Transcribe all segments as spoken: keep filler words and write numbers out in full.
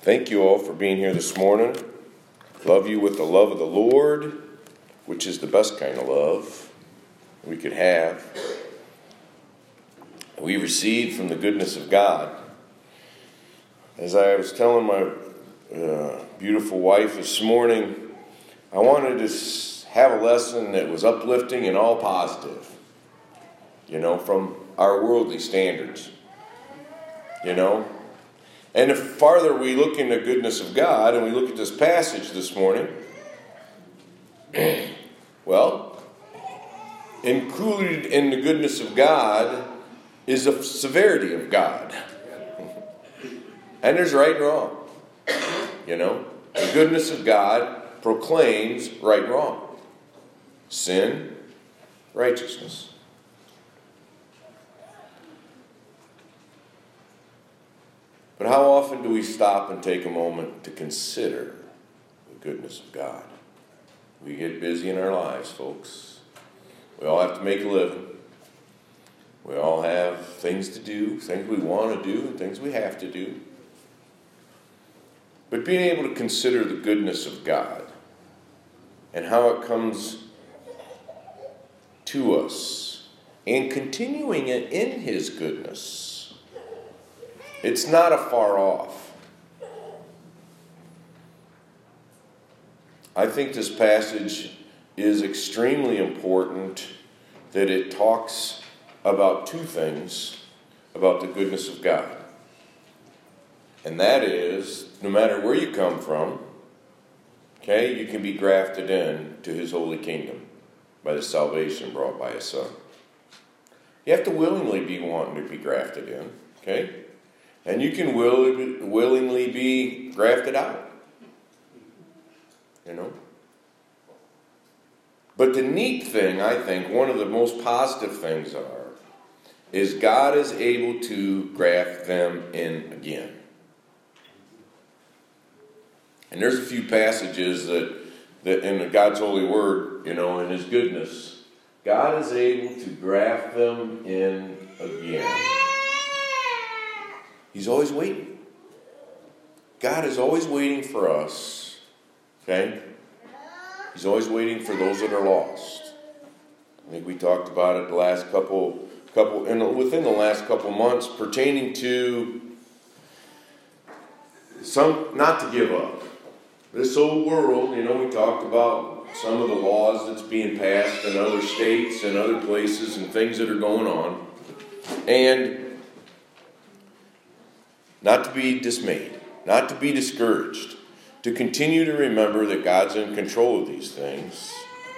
Thank you all for being here this morning. Love you with the love of the Lord, which is the best kind of love we could have. We receive from the goodness of God. As I was telling my uh, beautiful wife this morning, I wanted to have a lesson that was uplifting and all positive, you know, from our worldly standards, you know. And the farther we look in the goodness of God, and we look at this passage this morning, well, included in the goodness of God is the severity of God. And there's right and wrong. You know, the goodness of God proclaims right and wrong. Sin, righteousness. But how often do we stop and take a moment to consider the goodness of God? We get busy in our lives, folks. We all have to make a living. We all have things to do, things we want to do, and things we have to do. But being able to consider the goodness of God and how it comes to us and continuing it in His goodness, it's not afar off. I think this passage is extremely important that it talks about two things about the goodness of God. And that is, no matter where you come from, okay, you can be grafted in to His holy kingdom by the salvation brought by His Son. You have to willingly be wanting to be grafted in, okay? And you can will, willingly be grafted out. You know? But the neat thing, I think, one of the most positive things are, is God is able to graft them in again. And there's a few passages that, that in God's holy word, you know, in His goodness, God is able to graft them in again. He's always waiting. God is always waiting for us. Okay? He's always waiting for those that are lost. I think we talked about it the last couple, couple, and within the last couple months, pertaining to some not to give up. This old world, you know, we talked about some of the laws that's being passed in other states and other places and things that are going on, and not to be dismayed, not to be discouraged, to continue to remember that God's in control of these things.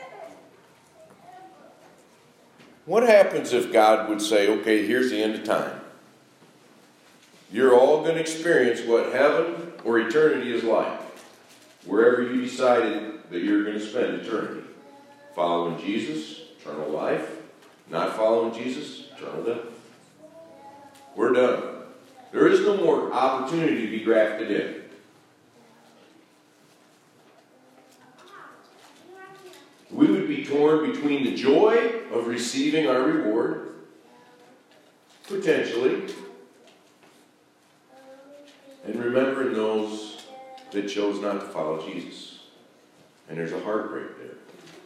What happens if God would say, okay, here's the end of time. You're all going to experience what heaven or eternity is like, wherever you decided that you're going to spend eternity. Following Jesus, eternal life. Not following Jesus, eternal death. We're done. There is no more opportunity to be grafted in. We would be torn between the joy of receiving our reward, potentially, and remembering those that chose not to follow Jesus. And there's a heartbreak there.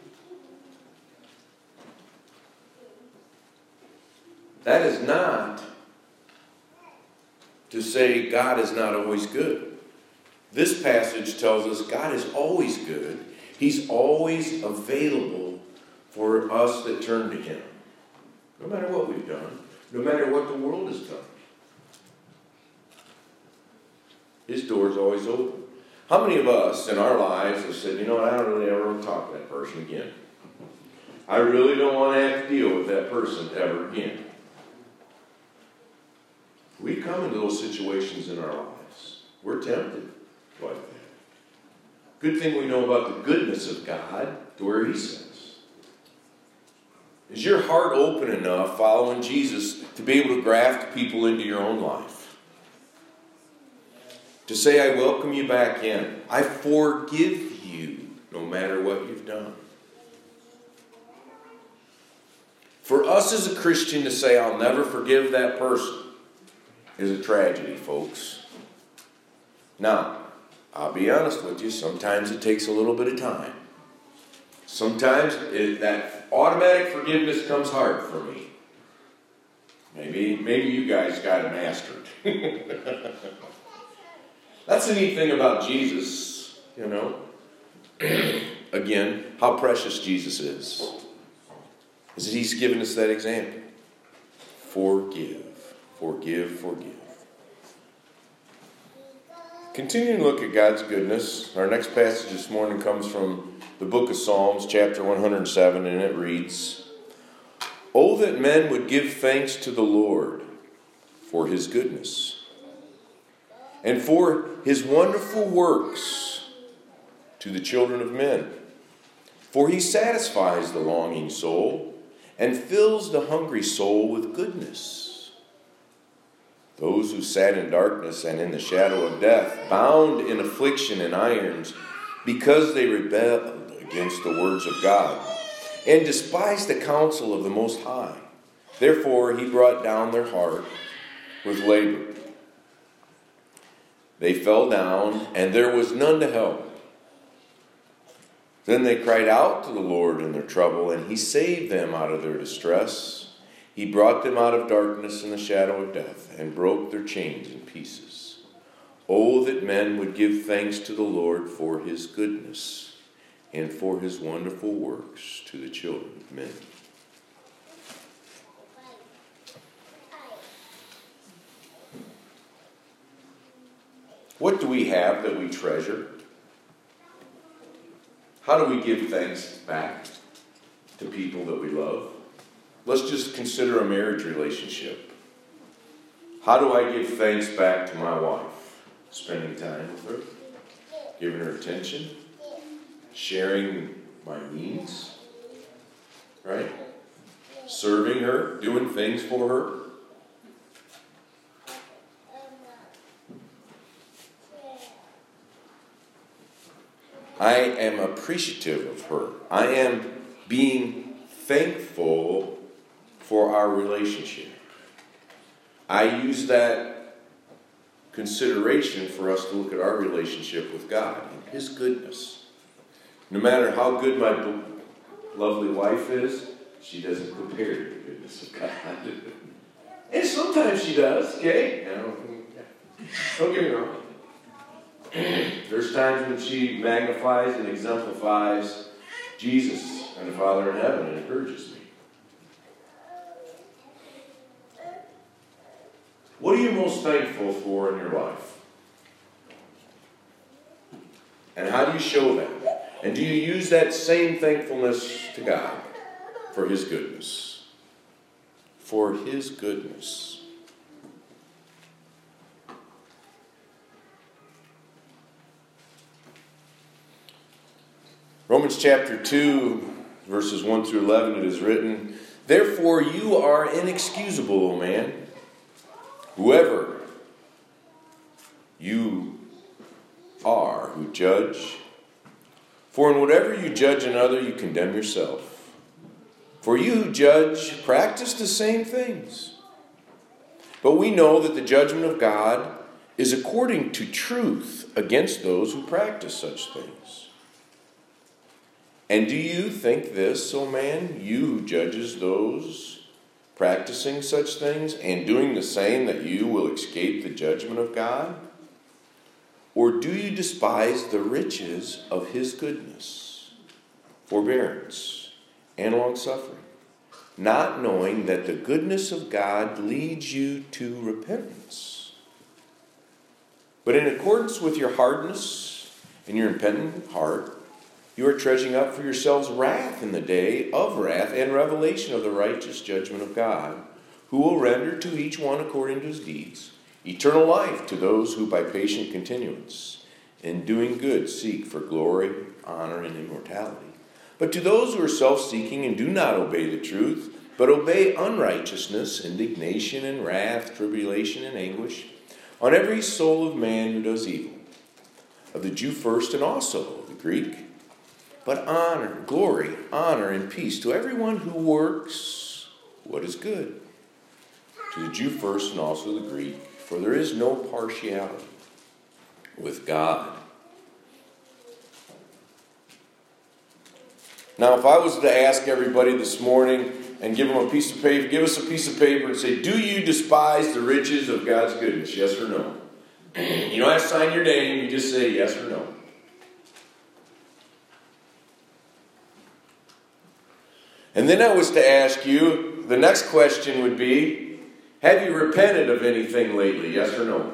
That is not to say God is not always good. This passage tells us God is always good. He's always available for us that turn to Him. No matter what we've done. No matter what the world has done. His door is always open. How many of us in our lives have said, you know what, I don't really ever want to talk to that person again. I really don't want to have to deal with that person ever again. We come into those situations in our lives. We're tempted like that. Good thing we know about the goodness of God to where He says. Is your heart open enough following Jesus to be able to graft people into your own life? To say, I welcome you back in. I forgive you no matter what you've done. For us as a Christian to say, I'll never forgive that person, is a tragedy, folks. Now, I'll be honest with you, sometimes it takes a little bit of time. Sometimes it, that automatic forgiveness comes hard for me. Maybe, maybe you guys got it mastered. That's the neat thing about Jesus, you know. Again, how precious Jesus is. Is that he's given us that example. Forgive, forgive, forgive. Continuing to look at God's goodness, our next passage this morning comes from the book of Psalms, chapter one hundred seven, and it reads, "Oh, that men would give thanks to the Lord for his goodness, and for his wonderful works to the children of men. For he satisfies the longing soul, and fills the hungry soul with goodness. Those who sat in darkness and in the shadow of death, bound in affliction and irons, because they rebelled against the words of God, and despised the counsel of the Most High. Therefore he brought down their heart with labor. They fell down, and there was none to help. Then they cried out to the Lord in their trouble, and he saved them out of their distress. He brought them out of darkness and the shadow of death, and broke their chains in pieces. Oh, that men would give thanks to the Lord for his goodness, and for his wonderful works to the children of men." What do we have that we treasure? How do we give thanks back to people that we love? Let's just consider a marriage relationship. How do I give thanks back to my wife? Spending time with her, giving her attention, sharing my needs, right? Serving her, doing things for her. I am appreciative of her. I am being thankful for our relationship. I use that consideration for us to look at our relationship with God and his goodness. No matter how good my lovely wife is, she doesn't compare to the goodness of God. And sometimes she does, okay? You know, don't get me wrong. There's times when she magnifies and exemplifies Jesus and the Father in heaven and encourages me. What are you most thankful for in your life? And how do you show that? And do you use that same thankfulness to God for his goodness? For his goodness. Romans chapter two, verses one through eleven, it is written, "Therefore you are inexcusable, O man, whoever you are who judge. For in whatever you judge another, you condemn yourself. For you who judge practice the same things. But we know that the judgment of God is according to truth against those who practice such things. And do you think this, O man, you who judges those practicing such things and doing the same, that you will escape the judgment of God? Or do you despise the riches of his goodness, forbearance, and long-suffering, not knowing that the goodness of God leads you to repentance? But in accordance with your hardness and your impenitent heart, you are treasuring up for yourselves wrath in the day of wrath and revelation of the righteous judgment of God, who will render to each one according to his deeds eternal life to those who by patient continuance in doing good seek for glory, honor, and immortality. But to those who are self-seeking and do not obey the truth, but obey unrighteousness, indignation and wrath, tribulation and anguish, on every soul of man who does evil, of the Jew first and also of the Greek, but honor, glory, honor, and peace to everyone who works what is good, to the Jew first and also the Greek, for there is no partiality. with God. Now, if I was to ask everybody this morning and give them a piece of paper, give us a piece of paper and say, do you despise the riches of God's goodness? Yes or no? You don't have to sign your name, you just say yes or no. And then I was to ask you, the next question would be, have you repented of anything lately? Yes or no?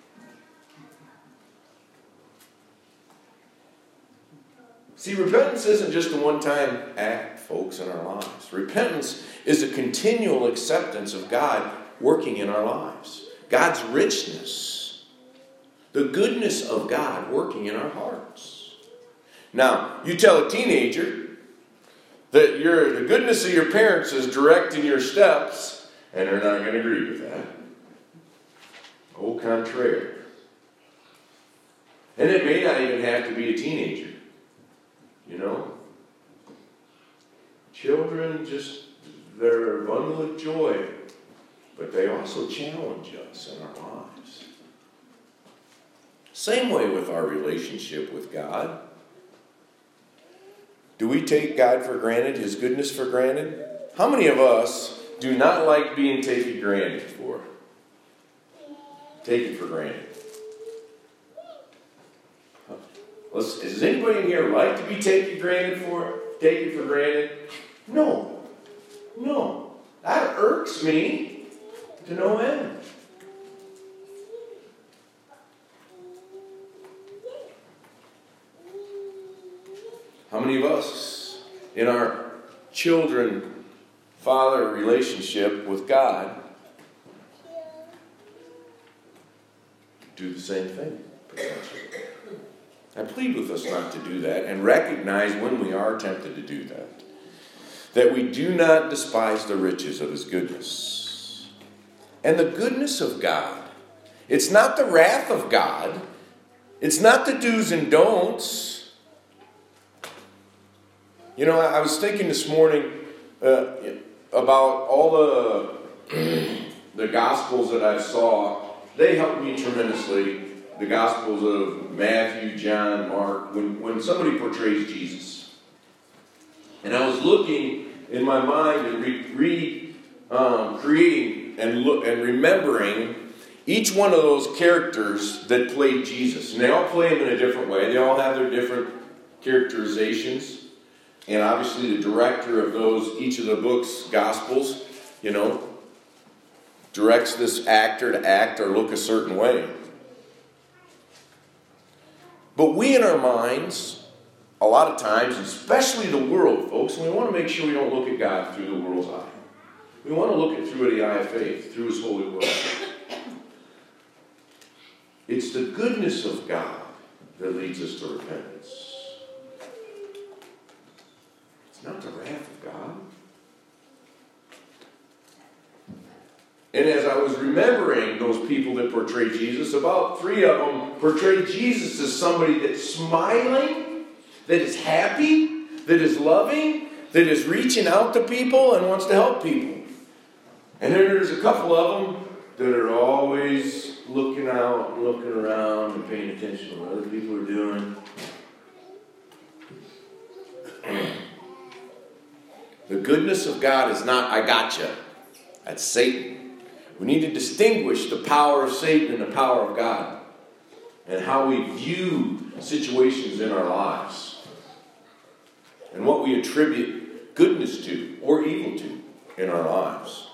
See, repentance isn't just a one-time act, folks, in our lives. Repentance is a continual acceptance of God working in our lives. God's richness. The goodness of God working in our hearts. Now, you tell a teenager that your, the goodness of your parents is directing your steps, and they're not going to agree with that. Au contraire. And it may not even have to be a teenager. You know? Children just, they're a bundle of joy, but they also challenge us in our lives. Same way with our relationship with God. Do we take God for granted, His goodness for granted? How many of us do not like being taken granted for? Taken for granted. Let's, does anybody in here like to be taken granted for? Taken for granted? No. No. That irks me to no end. How many of us in our children-father relationship with God do the same thing, potentially? I plead with us not to do that and recognize when we are tempted to do that. That we do not despise the riches of His goodness. And the goodness of God. It's not the wrath of God. It's not the do's and don'ts. You know, I was thinking this morning uh, about all the, the Gospels that I saw. They helped me tremendously. The Gospels of Matthew, John, Mark, when, when somebody portrays Jesus. And I was looking in my mind and re, re um, creating and look and remembering each one of those characters that played Jesus. And they all play him in a different way. They all have their different characterizations. And obviously the director of those, each of the books, Gospels, you know, directs this actor to act or look a certain way. But we in our minds, a lot of times, especially the world, folks, we want to make sure we don't look at God through the world's eye. We want to look at it through the eye of faith, through His holy word. It's the goodness of God that leads us to repentance. It's not the wrath of God. And as I was remembering those people that portrayed Jesus, about three of them portrayed Jesus as somebody that's smiling, that is happy, that is loving, that is reaching out to people and wants to help people. And then there's a couple of them that are always looking out and looking around and paying attention to what other people are doing. The goodness of God is not, I gotcha. That's Satan. We need to distinguish the power of Satan and the power of God. And how we view situations in our lives. And what we attribute goodness to or evil to in our lives.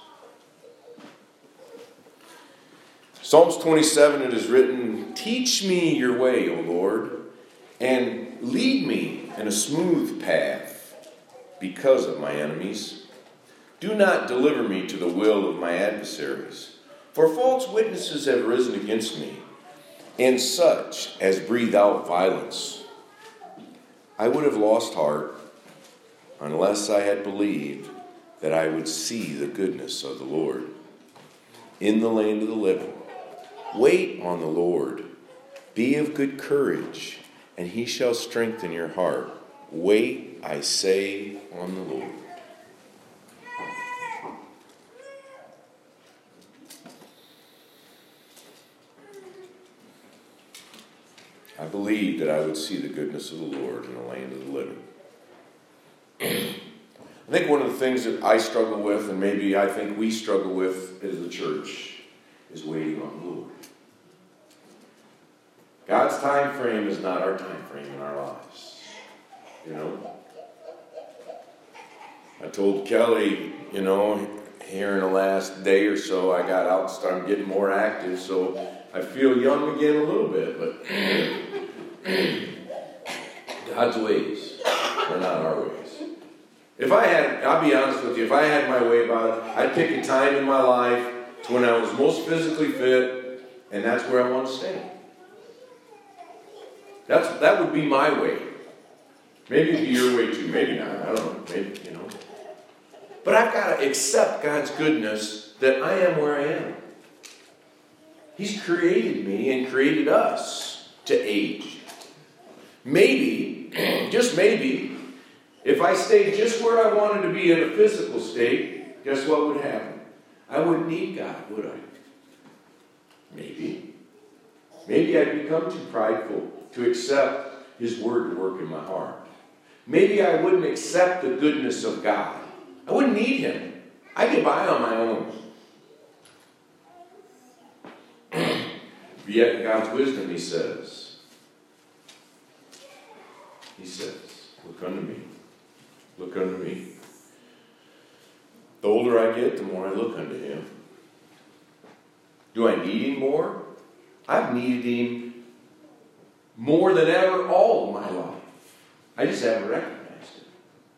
Psalms twenty-seven, it is written, teach me your way, O Lord, and lead me in a smooth path because of my enemies. Do not deliver me to the will of my adversaries, for false witnesses have risen against me, and such as breathe out violence. I would have lost heart unless I had believed that I would see the goodness of the Lord in the land of the living. Wait on the Lord. Be of good courage, and He shall strengthen your heart. Wait, I say, on the Lord. I believed that I would see the goodness of the Lord in the land of the living. I think one of the things that I struggle with, and maybe I think we struggle with as a church, is waiting on the Lord. God's time frame is not our time frame in our lives. You know? I told Kelly, you know, here in the last day or so, I got out and started getting more active, so I feel young again a little bit, but God's ways are not our ways. If I had, I'll be honest with you, if I had my way about it, I'd pick a time in my life to when I was most physically fit, and that's where I want to stay. That's that would be my way. Maybe it'd be your way too, maybe not, I don't know, maybe, you know. But I've got to accept God's goodness that I am where I am. He's created me and created us to age. Maybe, just maybe, if I stayed just where I wanted to be in a physical state, guess what would happen? I wouldn't need God, would I? Maybe. Maybe I'd become too prideful to accept His Word to work in my heart. Maybe I wouldn't accept the goodness of God. I wouldn't need Him. I get by on my own. Yet in God's wisdom, He says, He says, look unto me. Look unto me. The older I get, the more I look unto Him. Do I need Him more? I've needed Him more than ever all of my life. I just haven't recognized it.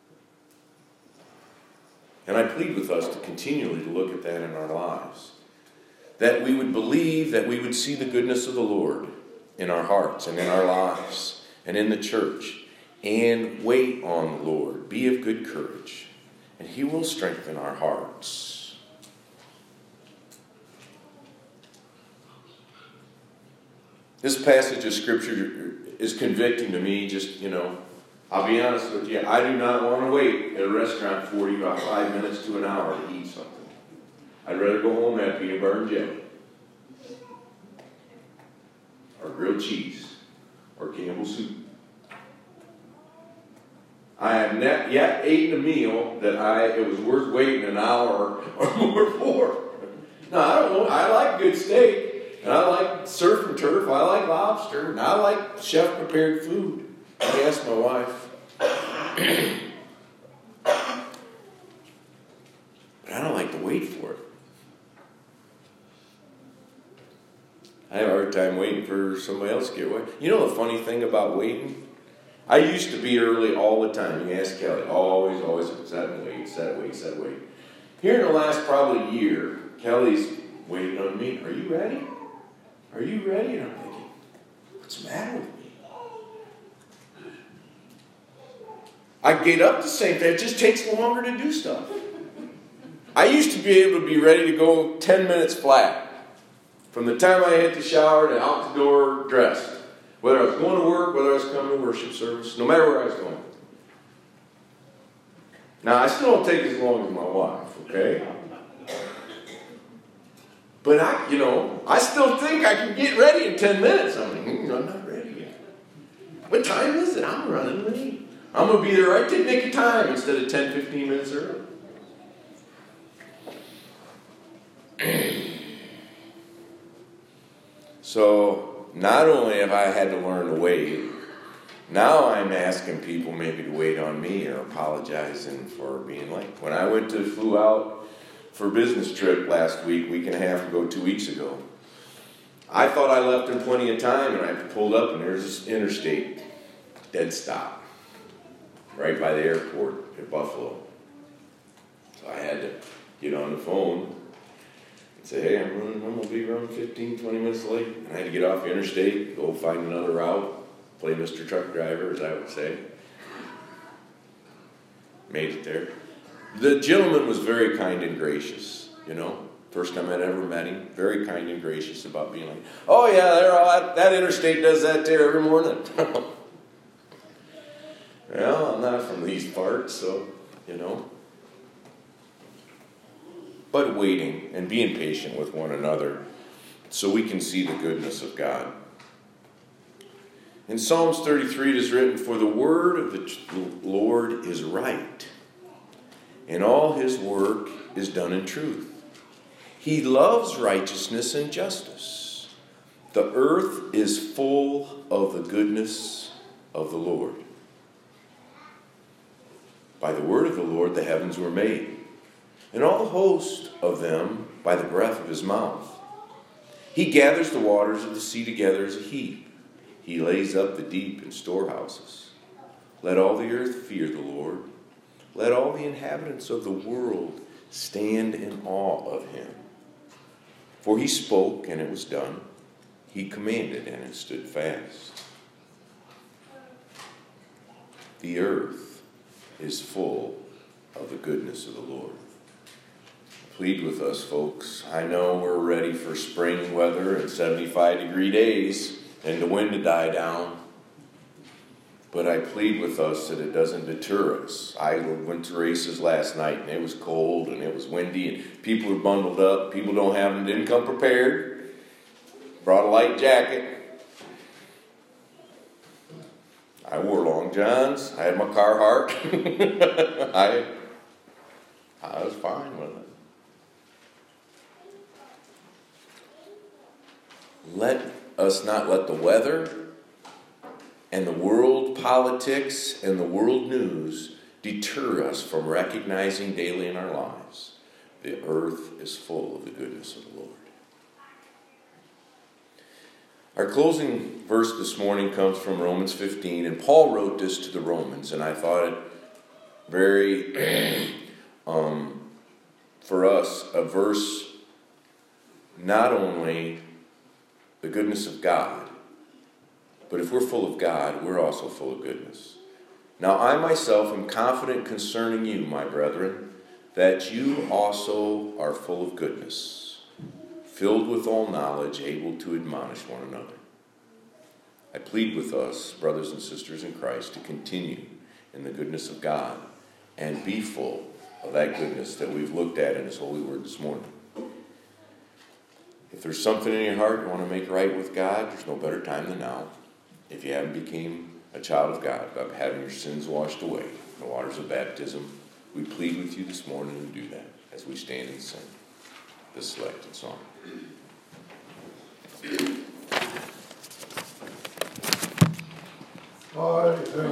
And I plead with us to continually look at that in our lives. That we would believe, that we would see the goodness of the Lord in our hearts and in our lives and in the church. And wait on the Lord. Be of good courage. And He will strengthen our hearts. This passage of Scripture is convicting to me. Just, you know, I'll be honest with you. I do not want to wait at a restaurant forty-five minutes to an hour to eat something. I'd rather go home and have peanut butter and jelly. Or grilled cheese. Or Campbell's soup. I have not yet eaten a meal that I it was worth waiting an hour or more for. No, I don't know. I like good steak. And I like surf and turf. I like lobster. And I like chef-prepared food. I asked my wife. But I don't like to wait for it. I have a hard time waiting for somebody else to get away. You know the funny thing about waiting? I used to be early all the time. You ask Kelly, always, always, set and wait, set and wait, set and wait. Here in the last probably year, Kelly's waiting on me. Are you ready? Are you ready? And I'm thinking, what's the matter with me? I get up the same day. It just takes longer to do stuff. I used to be able to be ready to go ten minutes flat. From the time I hit the shower to out the door dressed. Whether I was going to work, whether I was coming to worship service, no matter where I was going. Now, I still don't take as long as my wife, okay? But I, you know, I still think I can get ready in ten minutes. I'm like, mm, I'm not ready yet. What time is it? I'm running late. I'm going to be there right to the nick of time instead of ten, fifteen minutes early. So, not only have I had to learn to wait, now I'm asking people maybe to wait on me or apologizing for being late. When I went to flew out for a business trip last week, week and a half ago, two weeks ago, I thought I left in plenty of time, and I pulled up, and there's this interstate dead stop right by the airport at Buffalo. So I had to get on the phone and say, hey, I'm running, I'm going to be running fifteen, twenty minutes late. And I had to get off the interstate, go find another route, play Mister Truck Driver, as I would say. Made it there. The gentleman was very kind and gracious, you know. First time I'd ever met him. Very kind and gracious about being like, oh yeah, they're all, that, that interstate does that there every morning. Well, I'm not from these parts, so, you know. But waiting and being patient with one another so we can see the goodness of God. In Psalms thirty-three it is written, "For the word of the Lord is right, and all his work is done in truth. He loves righteousness and justice. The earth is full of the goodness of the Lord. By the word of the Lord the heavens were made, and all the host of them by the breath of his mouth. He gathers the waters of the sea together as a heap. He lays up the deep in storehouses. Let all the earth fear the Lord. Let all the inhabitants of the world stand in awe of him. For he spoke, and it was done. He commanded, and it stood fast. The earth is full of the goodness of the Lord." Plead with us, folks. I know we're ready for spring weather and seventy-five degree days and the wind to die down. But I plead with us that it doesn't deter us. I went to races last night and it was cold and it was windy and people were bundled up. People don't have them, didn't come prepared. Brought a light jacket. I wore long johns. I had my Carhartt. I, I was fine with it. Let us not let the weather and the world politics and the world news deter us from recognizing daily in our lives the earth is full of the goodness of the Lord. Our closing verse this morning comes from Romans fifteen, and Paul wrote this to the Romans, and I thought it very, um, for us, a verse not only the goodness of God, but if we're full of God, we're also full of goodness. Now I myself am confident concerning you, my brethren, that you also are full of goodness, filled with all knowledge, able to admonish one another. I plead with us, brothers and sisters in Christ, to continue in the goodness of God and be full of that goodness that we've looked at in his holy word this morning. If there's something in your heart you want to make right with God, there's no better time than now. If you haven't become a child of God by having your sins washed away in the waters of baptism, we plead with you this morning to do that as we stand and sing this selected song. I